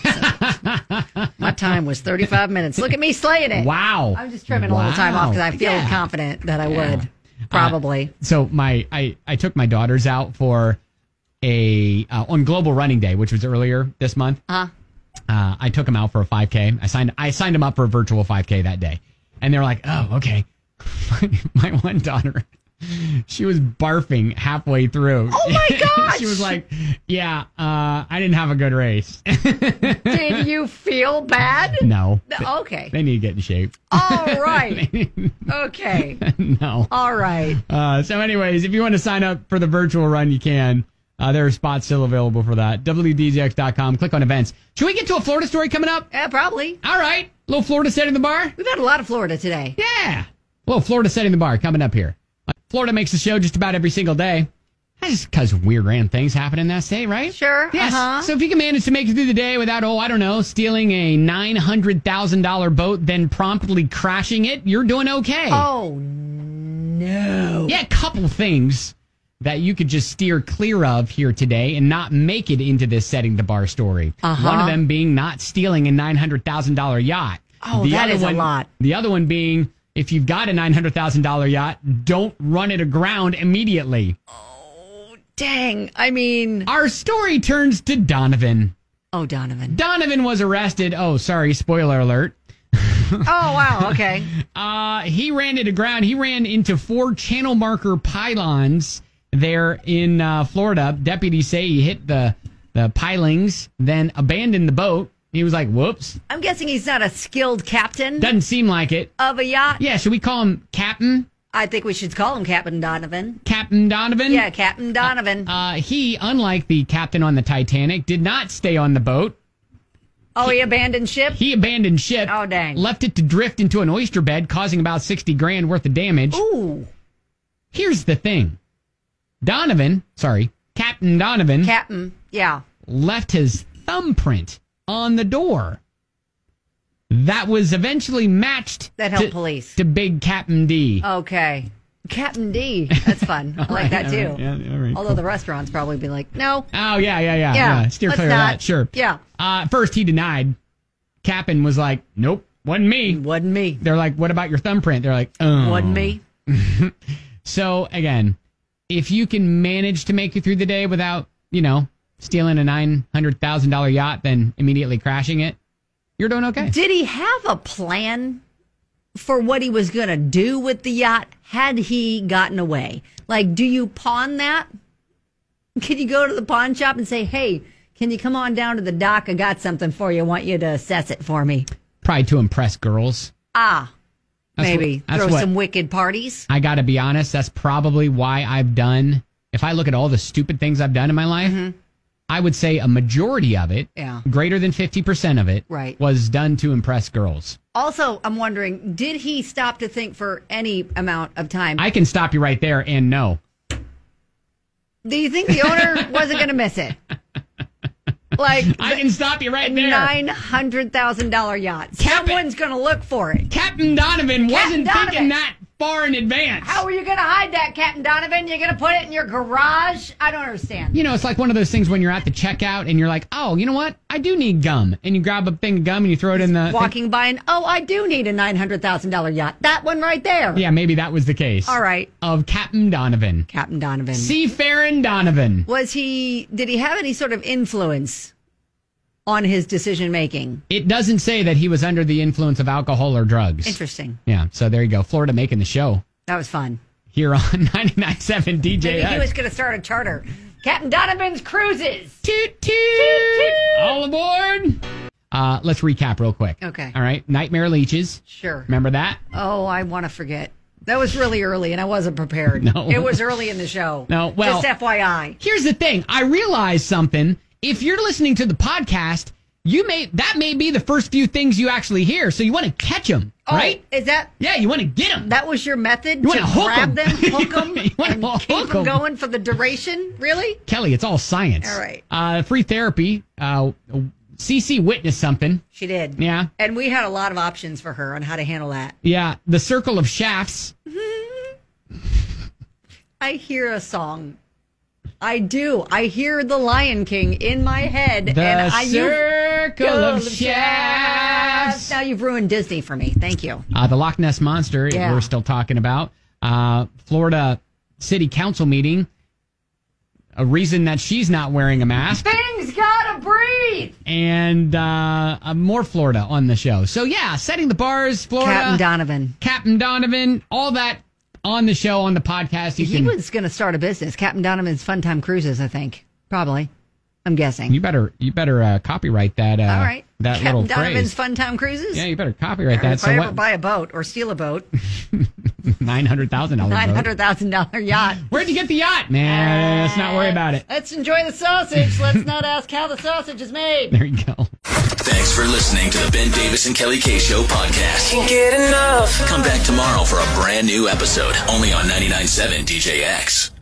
My time was thirty-five minutes. Look at me slaying it. Wow. I'm just trimming a little time off because I feel Yeah. confident that I Yeah. would. Probably. Uh, so my I, I took my daughters out for a uh, on Global Running Day, which was earlier this month. Uh-huh. Uh, I took them out for a five K. I signed I signed them up for a virtual five K that day, and they were like, "Oh, okay." My one daughter, she was barfing halfway through. Oh my gosh! She was like, "Yeah, uh, I didn't have a good race." Did you feel bad? No. Okay. They need to get in shape. All right. Okay. No. All right. Uh, so anyways, if you want to sign up for the virtual run, you can. Uh, there are spots still available for that. W D J X dot com. Click on events. Should we get to a Florida story coming up? Yeah, probably. All right. A little Florida setting the bar. We've had a lot of Florida today. Yeah. A little Florida setting the bar coming up here. Uh, Florida makes the show just about every single day. That's just because weird random things happen in that state, right? Sure. Yes. Uh-huh. So if you can manage to make it through the day without, oh, I don't know, stealing a nine hundred thousand dollars boat, then promptly crashing it, you're doing okay. Oh, no. Yeah, a couple things that you could just steer clear of here today and not make it into this setting the bar story. Uh-huh. One of them being not stealing a nine hundred thousand dollars yacht. Oh, the that other is one, a lot. The other one being, if you've got a nine hundred thousand dollars yacht, don't run it aground immediately. Dang. I mean. Our story turns to Donovan. Oh, Donovan. Donovan was arrested. Oh, sorry, spoiler alert. Oh, wow. Okay. Uh, he ran it aground. He ran into four channel marker pylons there in uh, Florida. Deputies say he hit the, the pilings, then abandoned the boat. He was like, whoops. I'm guessing he's not a skilled captain Doesn't seem like it. of a yacht. Yeah, should we call him Captain? I think we should call him Captain Donovan. Captain Donovan? Yeah, Captain Donovan. Uh, he, unlike the captain on the Titanic, did not stay on the boat. oh, he abandoned ship? He abandoned ship. Oh, dang. Left it to drift into an oyster bed, causing about sixty grand worth of damage. Ooh. Here's the thing. Donovan, sorry, Captain Donovan, Captain, yeah. left his thumbprint on the door. That was eventually matched That helped to, police. to Big Captain D. Okay. Captain D. That's fun. I like right, that all too. right, yeah, all right, Although cool. the restaurants probably be like, no. Oh, yeah, yeah, yeah. Yeah, yeah. Steer let's clear not. of that, sure. Yeah. Uh, first, he denied. Captain was like, nope, wasn't me. Wasn't me. They're like, what about your thumbprint? They're like, oh. Wasn't me. So, again, if you can manage to make it through the day without, you know, stealing a nine hundred thousand dollars yacht, then immediately crashing it, you're doing okay. Did he have a plan for what he was going to do with the yacht had he gotten away? Like, do you pawn that? Can you go to the pawn shop and say, hey, can you come on down to the dock? I got something for you. I want you to assess it for me. Probably to impress girls. Ah, That's maybe. what- that's Throw what- some wicked parties. I got to be honest, that's probably why I've done, if I look at all the stupid things I've done in my life, I would say a majority of it, Yeah. greater than fifty percent of it, Right. was done to impress girls. Also, I'm wondering, did he stop to think for any amount of time? I can stop you right there and no. Do you think the owner wasn't going to miss it? Like, I can stop you right there. nine hundred thousand dollars yacht. Someone's going to look for it. Captain Donovan Captain wasn't Donovan. thinking that far in advance. How are you going to hide that, Captain Donovan? You're going to put it in your garage? I don't understand. You know, it's like one of those things when you're at the checkout and you're like, oh, you know what? I do need gum. And you grab a thing of gum and you throw it in the... Walking by and, oh, I do need a nine hundred thousand dollars yacht. That one right there. Yeah, maybe that was the case. All right. Of Captain Donovan. Captain Donovan. Seafaring Donovan. Was he, did he have any sort of influence on his decision making? It doesn't say that he was under the influence of alcohol or drugs. Interesting. Yeah, so there you go. Florida making the show. That was fun. Here on ninety-nine point seven D J Maybe X. he was going to start a charter. Captain Donovan's Cruises. Toot, toot, toot. All aboard. Uh, let's recap real quick. Okay. All right. Nightmare Leeches. Sure. Remember that? Oh, I want to forget. That was really early, and I wasn't prepared. No. It was early in the show. No, well- Just F Y I. Here's the thing. I realized something. If you're listening to the podcast, you may that may be the first few things you actually hear. So you want to catch them, Oh, right? Is that... Yeah, you want to get them. That was your method You to wanna hook grab 'em. them, hook them, You wanna and hook keep them 'em. going for the duration? Really? Kelly, it's all science. All right. Uh, free therapy. Uh, C C witnessed something. She did. Yeah. And we had a lot of options for her on how to handle that. Yeah. The Circle of Shafts. I hear a song. I do. I hear the Lion King in my head. The and I Circle of Shafts. Now you've ruined Disney for me. Thank you. Uh, the Loch Ness Monster, Yeah. we're still talking about. Uh, Florida City Council meeting. A reason that she's not wearing a mask. Things gotta breathe. And uh, uh, more Florida on the show. So, yeah, setting the bars, Florida. Captain Donovan. Captain Donovan, all that on the show, on the podcast. You He can, was going to start a business. Captain Donovan's Fun Time Cruises, I think. Probably. I'm guessing. You better you better uh, copyright that. Uh, All right. That Captain little Donovan's phrase. Fun Time Cruises? Yeah, you better copyright Or that. If So I what? ever buy a boat or steal a boat, Nine hundred thousand dollars. nine hundred thousand dollars yacht. Where'd you get the yacht, man? Let's not worry about it. Let's enjoy the sausage. Let's not ask how the sausage is made. There you go. Thanks for listening to the Ben Davis and Kelly K Show podcast. Can't get enough. Come back tomorrow for a brand new episode, only on ninety-nine point seven D J X.